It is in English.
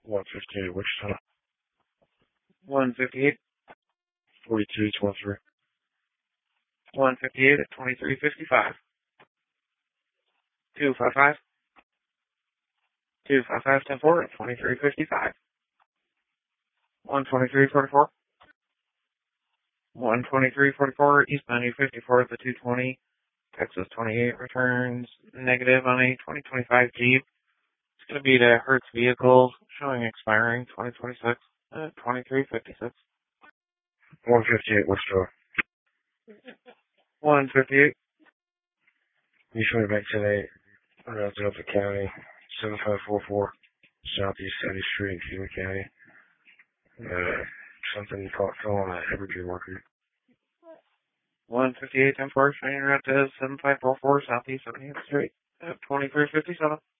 158 Wichita. 158. 4223. 158 at 2355. 255. 255 10-4 at 2355. 123.44. 123.44 eastbound U54 at the 220. Texas 28 returns negative on a 2025 Jeep. It's going to be the Hertz vehicle showing expiring 2026 at 2356. 158 Wichita. 158. East Bay Bank 10-8. Around Delta County. 7544. Southeast 70th Street, Cuba County. Something caught on at Evergreen Market. 158 10-4 showing route to 7544 Southeast 70th Street at 2357.